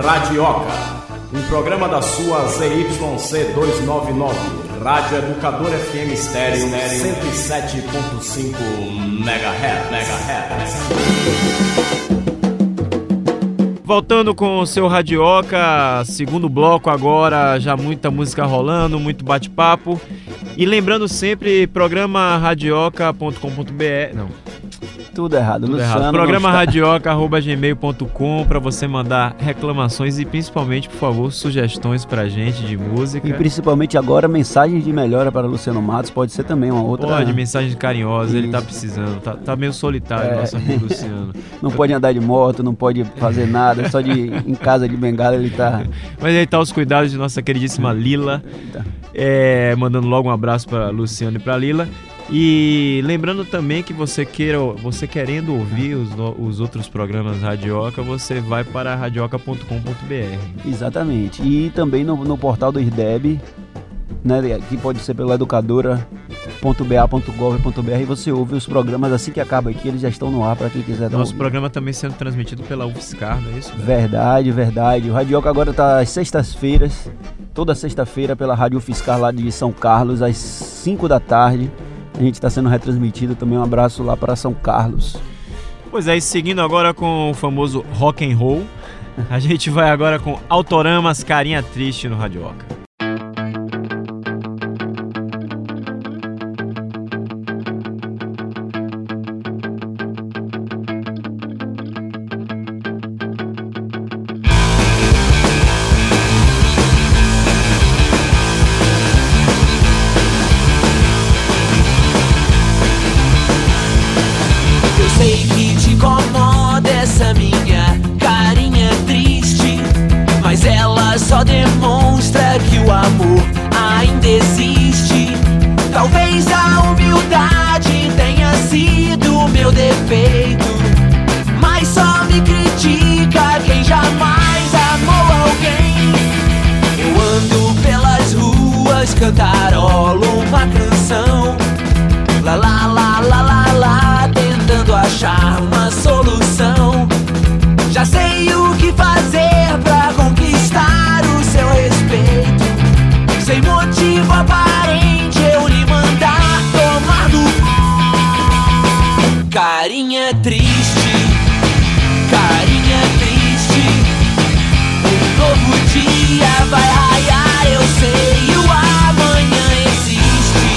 Radioca, um programa da sua ZYC 299, Rádio Educador FM Estéreo 107.5 MHz. Voltando com o seu Radioca, segundo bloco agora, já muita música rolando, muito bate-papo. E lembrando sempre, programa radioca.com.br. Não. Tudo errado, Luciano. Programa radioca@gmail.com para você mandar reclamações e principalmente, por favor, sugestões pra gente de música. E principalmente agora, mensagens de melhora para Luciano Matos, pode ser também uma outra. Pode, mensagem carinhosa, ele tá precisando, tá meio solitário, nosso amigo Luciano. Não pode andar de moto, não pode fazer nada, só em casa de bengala ele tá. Mas aí tá os cuidados de nossa queridíssima Lila. Mandando logo um abraço para Luciano e para Lila. E lembrando também que você querendo ouvir os outros programas Radioca, você vai para radioca.com.br. Exatamente. E também no portal do IRDEB, né, que pode ser pela educadora.ba.gov.br, você ouve os programas assim que acaba aqui, eles já estão no ar para quem quiser dar Nosso programa também sendo transmitido pela UFSCar, não é isso? Verdade. O Radioca agora está às sextas-feiras, toda sexta-feira pela Rádio UFSCar lá de São Carlos, às 5 da tarde. A gente está sendo retransmitido também. Um abraço lá para São Carlos. Pois é, e seguindo agora com o famoso rock and roll, a gente vai agora com Autoramas, Carinha Triste no Radioca. Só demonstra que o amor ainda existe. Talvez a humildade tenha sido meu defeito, mas só me critica quem jamais amou alguém. Eu ando pelas ruas, cantarolo uma canção, lá lá lá lá lá lá, tentando achar uma solução. Já sei o que fazer pra conquistar o seu respeito. Sem motivo aparente eu lhe mandar tomar do carinha triste, carinha triste. Um novo dia vai raiar, eu sei, o amanhã existe.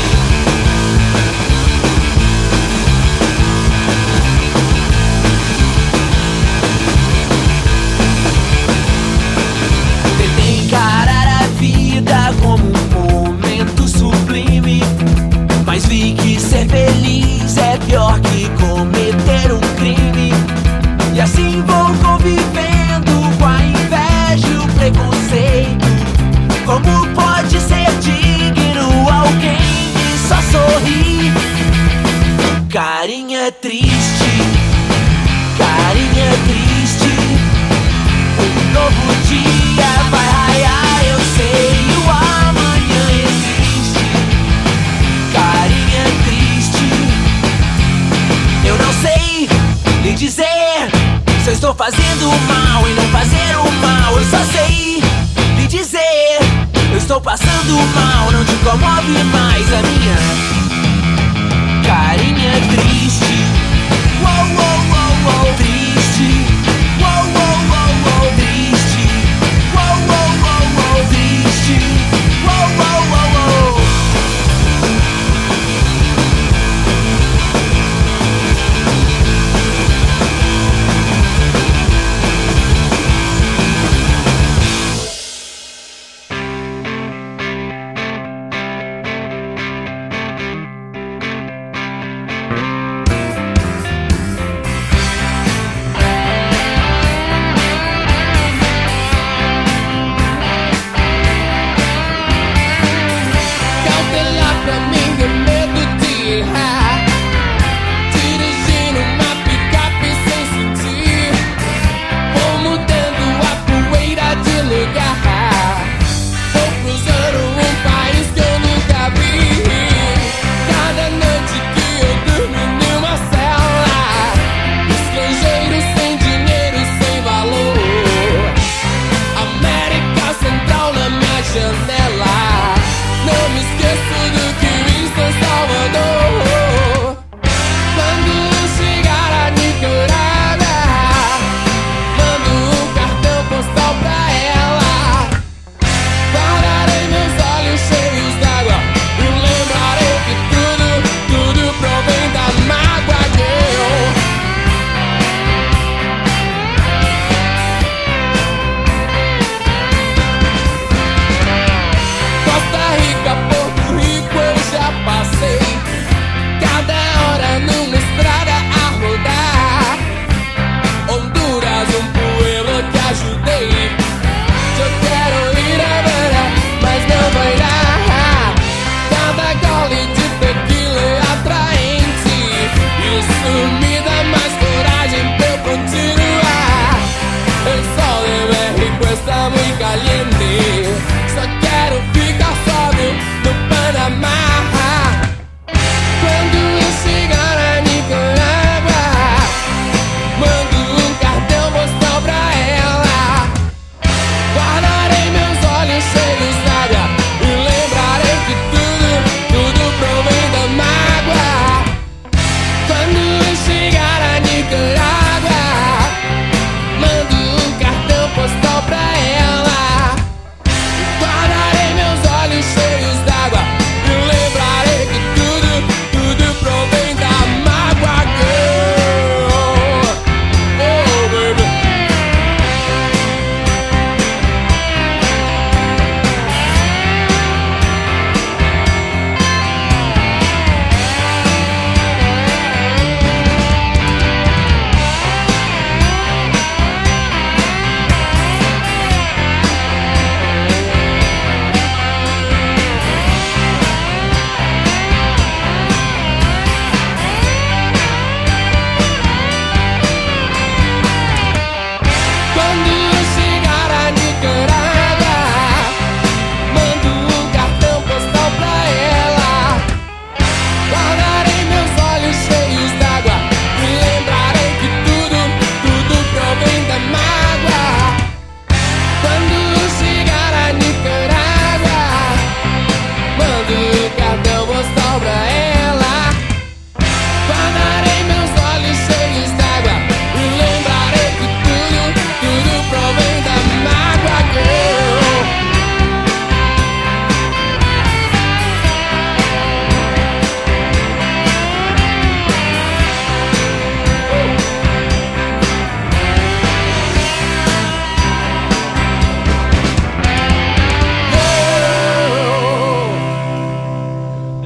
Encarar a vida como um momento sublime, mas vi que ser feliz é pior que cometer um crime. E assim vou convivendo com a inveja e o preconceito. Como pode ser digno alguém que só sorri? Carinha triste, carinha triste. Um novo dia vai raiar, eu sei, o amanhã existe. Carinha triste. Eu não sei lhe dizer se eu estou fazendo mal e não fazer o mal. Eu só sei lhe dizer, eu estou passando mal, não te comove mais a minha carinha triste. Uou, uou, uou, uou, triste. Uou, uou, uou, uou, triste. Uou, uou, uou, uou, triste. Uou, uou, uou, uou.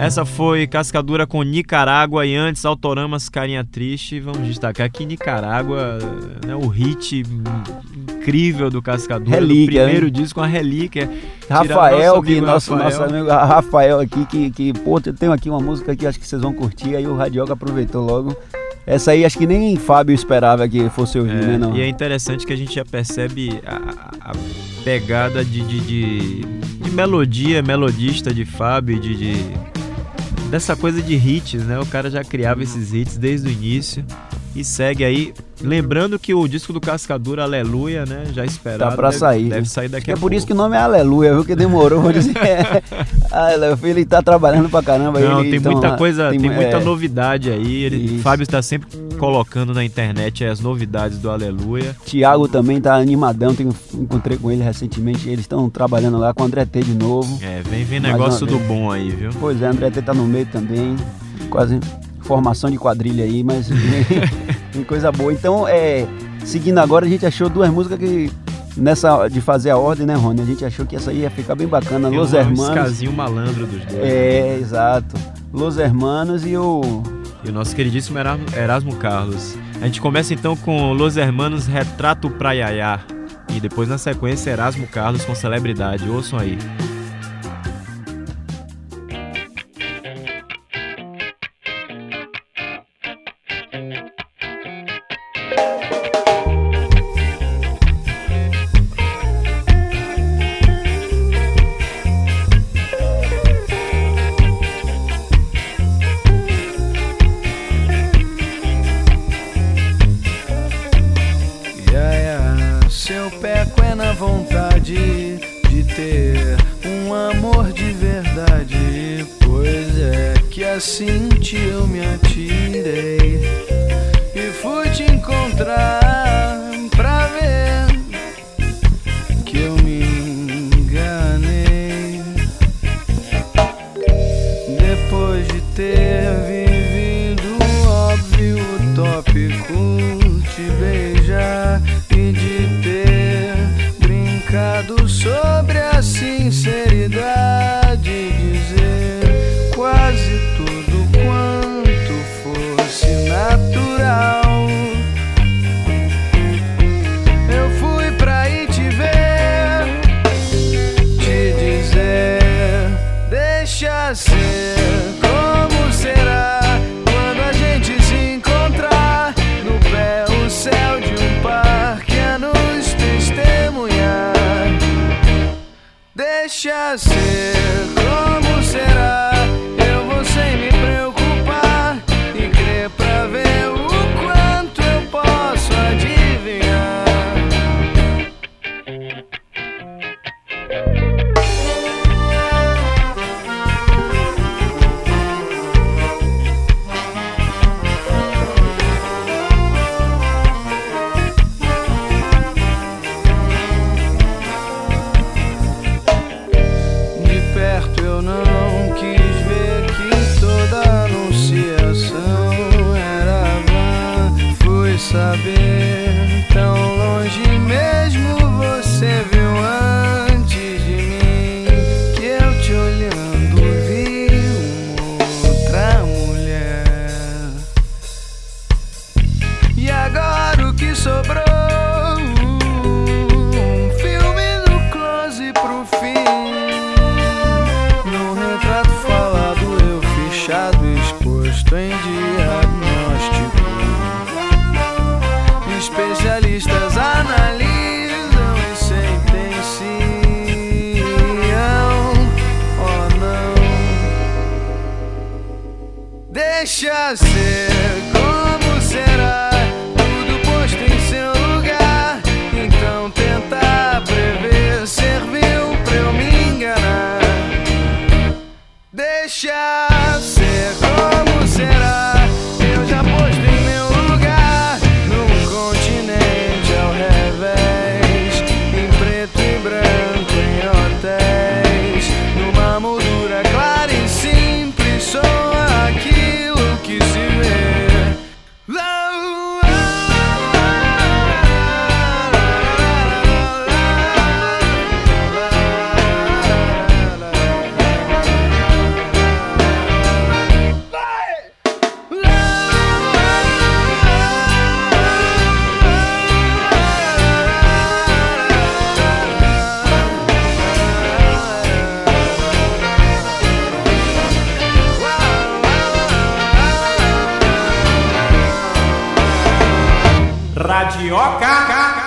Essa foi Cascadura com Nicarágua e antes Autoramas Carinha Triste. Vamos destacar aqui Nicarágua, né, o hit incrível do Cascadura, Relíquia, do primeiro hein? disco, uma relíquia. Rafael, nosso Rafael. amigo Rafael aqui, que pô, tem aqui uma música que acho que vocês vão curtir, aí o Radioca aproveitou logo. Essa aí acho que nem Fábio esperava que fosse ouvir, né? Não. E é interessante que a gente já percebe a pegada de melodia, melodista de Fábio, dessa coisa de hits, né? O cara já criava esses hits desde o início e segue aí. Lembrando que o disco do Cascadura, Aleluia, né? Já esperado. Tá pra sair. Deve sair daqui a pouco. É por isso que o nome é Aleluia, viu? Que demorou, vou dizer. Ele tá trabalhando pra caramba. Não, ele, tem então, muita coisa, tem muita é, novidade aí. O Isso. Fábio está sempre colocando na internet as novidades do Aleluia. Thiago também tá animadão, encontrei com ele recentemente. Eles estão trabalhando lá com o André T de novo. Vem Mais negócio uma do vez. bom aí, viu? Pois é, André T tá no meio também. Quase formação de quadrilha aí, mas tem coisa boa. Então, seguindo agora, a gente achou duas músicas que, nessa de fazer a ordem, né, Rony? A gente achou que essa aí ia ficar bem bacana. Tem Los um Hermanos. escasinho malandro dos dois. Exato. Los Hermanos e o nosso queridíssimo Erasmo Carlos. A gente começa então com Los Hermanos, Retrato pra Yaya. E depois na sequência Erasmo Carlos com Celebridade. Ouçam aí. Seu peco é na vontade de ter um amor de verdade. Pois é que assim eu me atirei e fui te encontrar pra ver que eu me enganei. Depois de ter vivido o óbvio utópico, te beijar e de ter brincado sobre a sinceridade, dizer quase tudo quanto fosse natural. Eu fui pra ir te ver, te dizer, deixa ser como será quando a gente se encontrar no pé o céu de um parque a nos testemunhar. Deixa ser como será, eu vou sem me preocupar e crer pra ver o quanto eu posso adivinhar. De perto eu não quis ver que toda anunciação era vã. Fui saber tão longe mesmo você viu antes de mim que eu te olhando vi uma outra mulher. E agora o que sobrou? Um filme no close pro fim. No retrato falado eu fichado, exposto em diagnóstico. Especialistas analisam e sentenciam. Oh não, deixa ser como será, tudo posto em seu lugar. Então tentar prever serviu pra eu me enganar. Deixa ser como será, eu já posto em meu lugar num continente ao revés, em preto e branco, em hotéis, numa moldura clara e simples, sou aquilo que se vê. Radioca.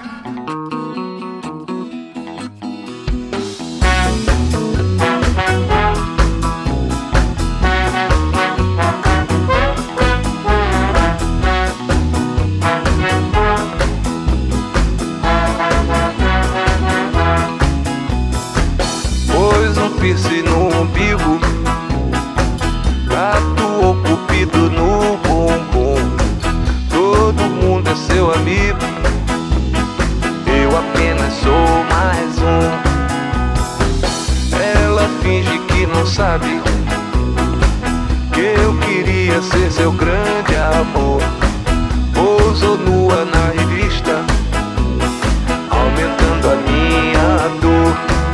Pôs um piercing no umbigo, tatuou cupido no bumbum. Todo mundo é seu amigo, eu apenas sou mais um. Ela finge que não sabe que eu queria ser seu grande amor. Pousou nua na revista, aumentando a minha dor.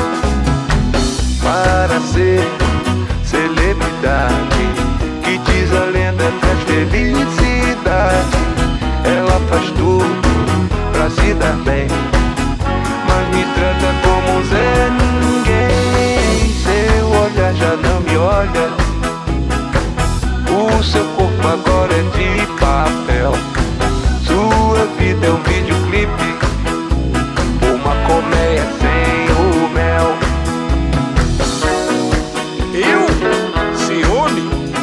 Para ser celebridade, que diz a lenda, traz felicidade. Ela faz tudo pra se dar bem, mas me trata como um Zé Ninguém. Seu olhar já não me olha, o seu corpo agora é de papel. Sua vida é um videoclipe, uma colmeia sem o mel. Eu? Ciúme?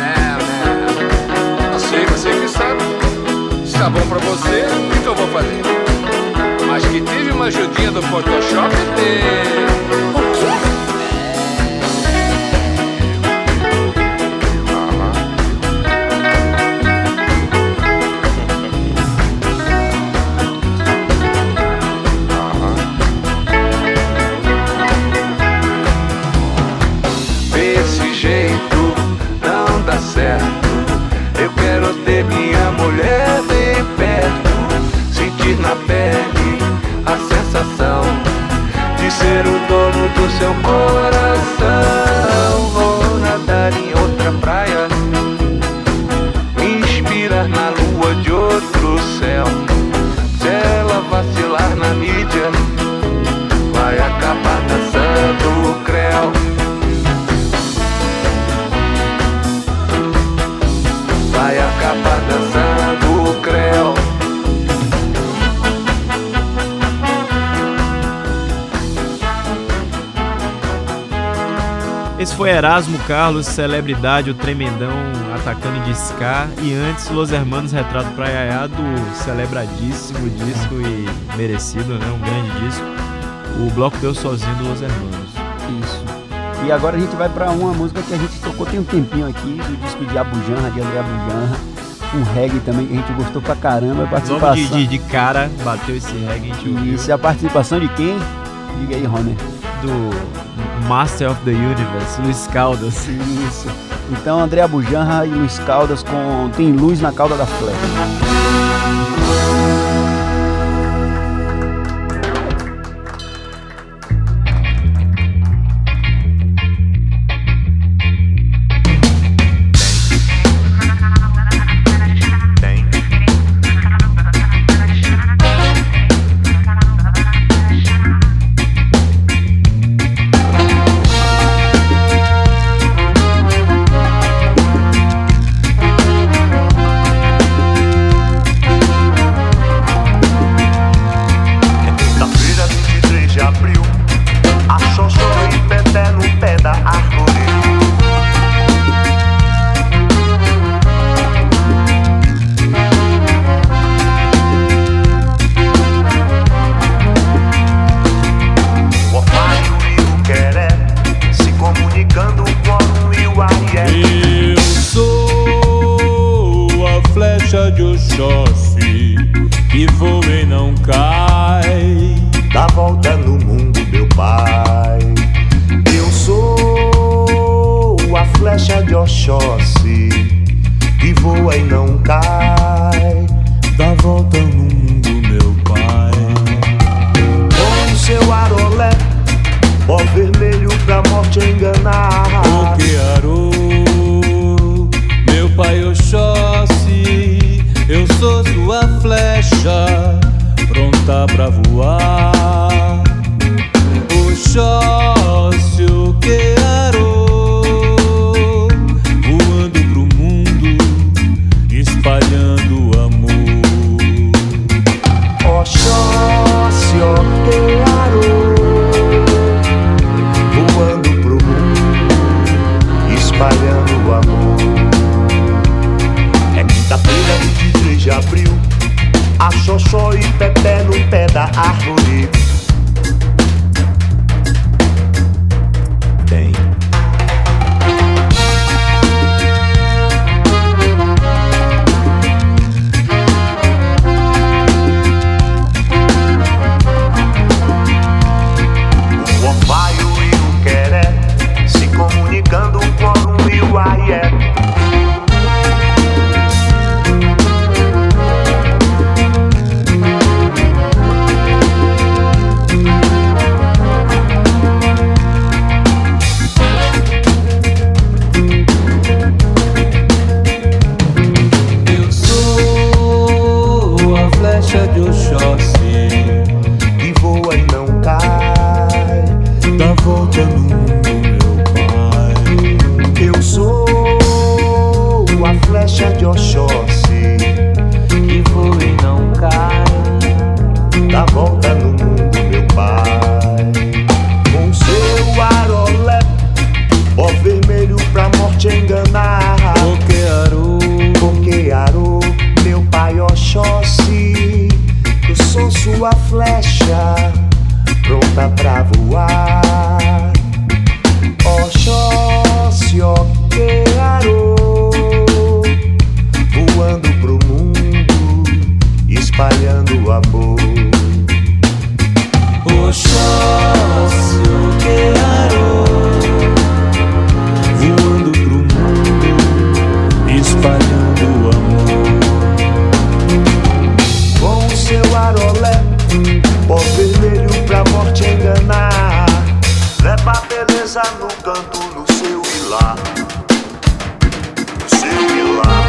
Não. Você que sabe. Se tá bom pra você, o que eu vou fazer? Mas que tive uma ajudinha do Photoshop, teve. O quê? Desse jeito não dá certo. Eu quero ter minha mulher bem perto, sentir na pele a sensação de ser o dono do seu coração. Vou nadar em outra praia, me inspirar na lua de outro céu. Se ela vacilar na mídia, vai acabar dançando o creu. Vai acabar dançando o creu. Esse foi Erasmo Carlos, celebridade, o tremendão atacando de ska. E antes, Los Hermanos, Retrato pra Yaya, do celebradíssimo disco e merecido, né? Um grande disco. O Bloco Deu Sozinho do Los Hermanos. Isso. E agora a gente vai pra uma música que a gente tocou tem um tempinho aqui, do disco de Abujanra, de André Abujanra. Um reggae também que a gente gostou pra caramba. A participação... Logo de cara, bateu esse reggae, a gente ouviu. Isso, e a participação de quem? Diga aí, Roner. Do Master of the Universe, Luiz Caldas. Isso. Então, André Abujanra e Luiz Caldas com Tem Luz na Cauda da Flecha. Espalhando amor. Xoxó e Pepe no pé da árvore. Tem. O Orfaio e o Queré se comunicando com o e o Aié. De Oxóssi e voa e não cai, dá volta no mundo, meu pai. Eu sou a flecha de Oxóssi Que voa e não cai, dá volta no mundo, meu pai. Com seu arolé, ó vermelho pra morte enganar. Coquearô, meu pai Oxóssi. Eu sou sua flecha, pronta pra voar. Oxóssi, Coquearô, voando pro mundo, espalhando amor. Oxóssi, Coquearô, Voando pro mundo, espalhando amor. Com seu arolé, pó vermelho pra morte enganar. Leva beleza no canto, no seu hilar, no seu hilar.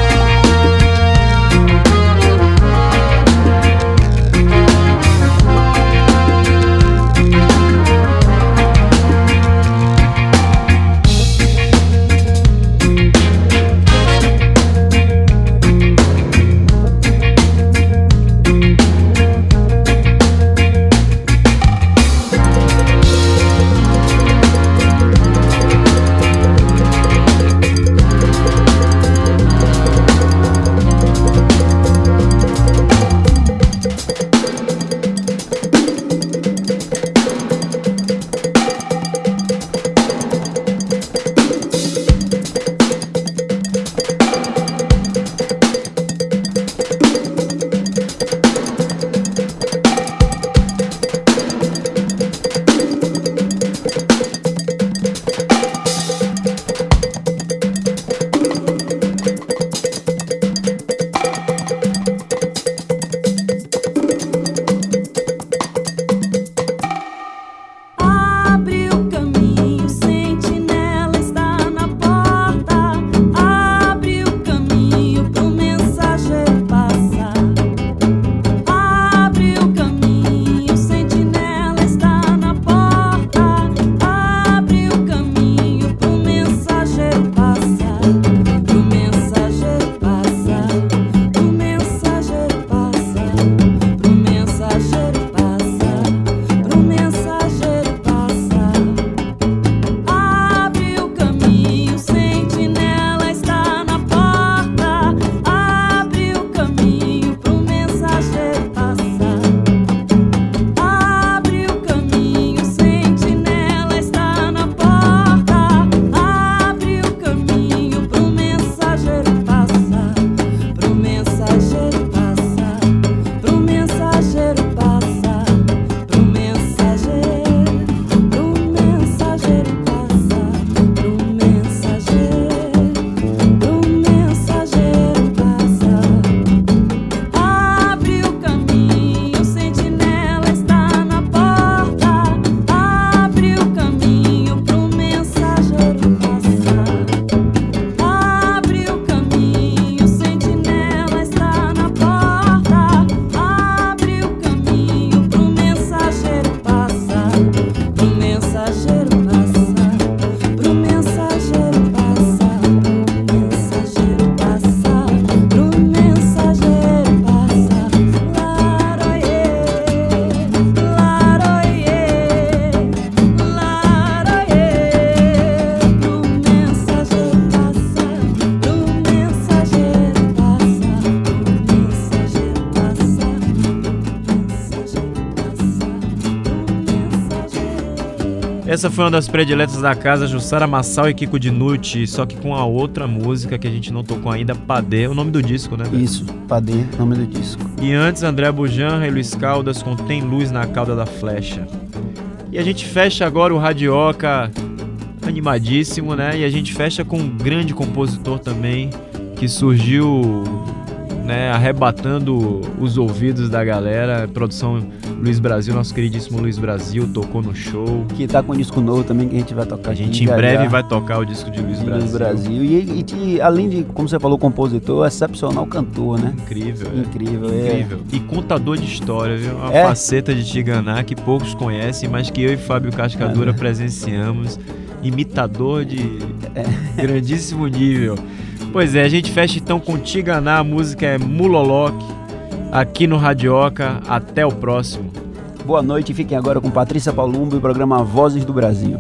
Essa foi uma das prediletas da casa, Jussara Marçal e Kiko Dinucci, só que com a outra música que a gente não tocou ainda, Padê, o nome do disco, né? Isso, Padê, nome do disco. E antes, André Bujanra e Luiz Caldas com Tem Luz na Cauda da Flecha. E a gente fecha agora o Radioca animadíssimo, né? E a gente fecha com um grande compositor também, que surgiu, né, arrebatando os ouvidos da galera. Produção Luiz Brasil, nosso queridíssimo Luiz Brasil, tocou no show. Que tá com um disco novo também que a gente vai tocar. A gente em breve vai tocar o disco de Luiz Brasil. E além de, como você falou, compositor, excepcional cantor, né? Incrível. Incrível. E contador de história, viu? Uma faceta de Tiganá que poucos conhecem, mas que eu e Fábio Cascadura presenciamos. Imitador de grandíssimo nível. Pois é, a gente fecha então com Tiganá, a música é Muloloque, aqui no Radioca. Até o próximo. Boa noite e fiquem agora com Patrícia Palumbo e o programa Vozes do Brasil.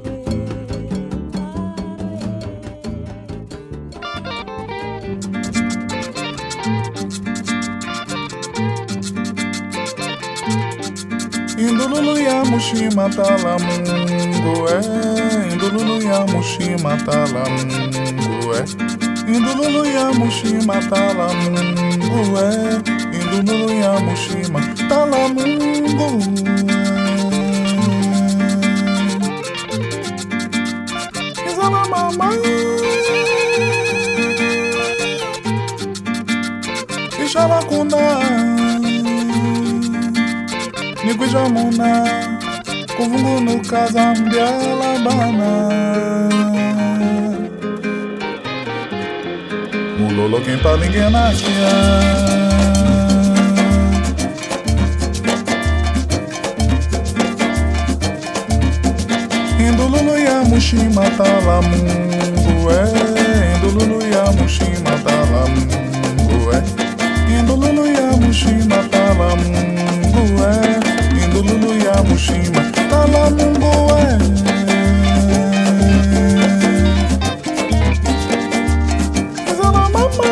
Indululu ya mushima talamungu Indululu ya mushima talamungu Indululu ya mushima talamungu Indululu ya mushima talamungu Izala mama Ishala kunda Nikuijamuna Kuvungu no Kazambia Labana Mulolo quem tá ninguém na Indululu ya mushima talamungu Indululu ya mushima talamungu Indululu ya mushima talamungu Indululu ya mushima talamungu Izala mama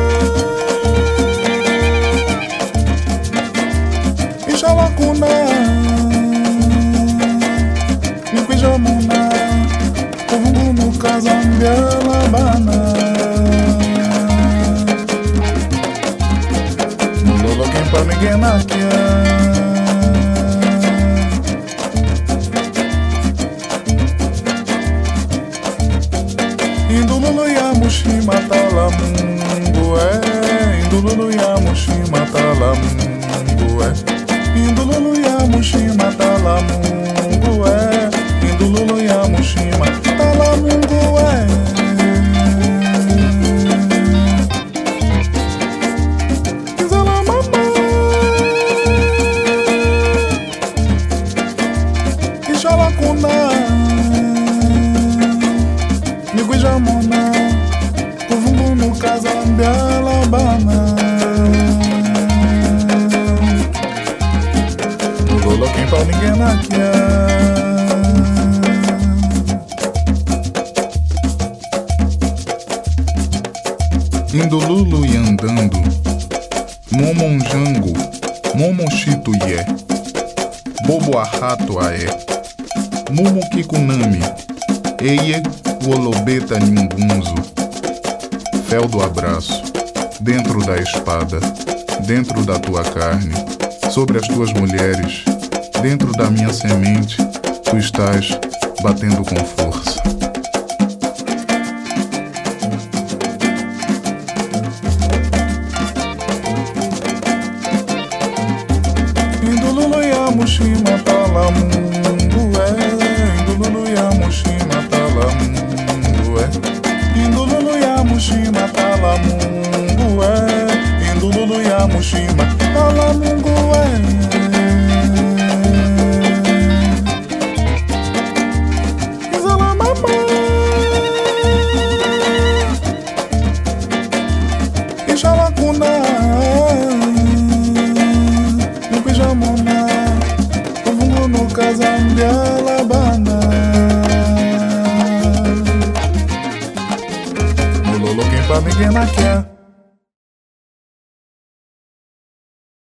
Ishala kuna Nikuijamuna Kuvungu no Kazambia Labana Mulolo quem pra ninguém naquia Indululu ya mushima talamungu Indululu ya mushima talamungu Indululu ya mushima talamungu Indululu ya mushima talamungu Izala mama Ishala kuna Nikuijamuna Kuvungu no Kazambia Labana Mulolo quem pra ninguém naquia Indululu e andando Momonjango Momoshito ye Bobo arrato aé Mumu kikunami Eie Wolobeta Nimbunzo Fel do abraço Dentro da espada Dentro da tua carne Sobre as tuas mulheres Dentro da minha semente Tu estás batendo com força Indululu ya mushima talamungu Indululu ya mushima talamungu Indululu ya mushima talamungu Indululu ya mushima talamungu Izala mama Ishala kuna Nikuijamuna Kuvungu no Kazambia Labana Mulolo quem pra ninguém naquia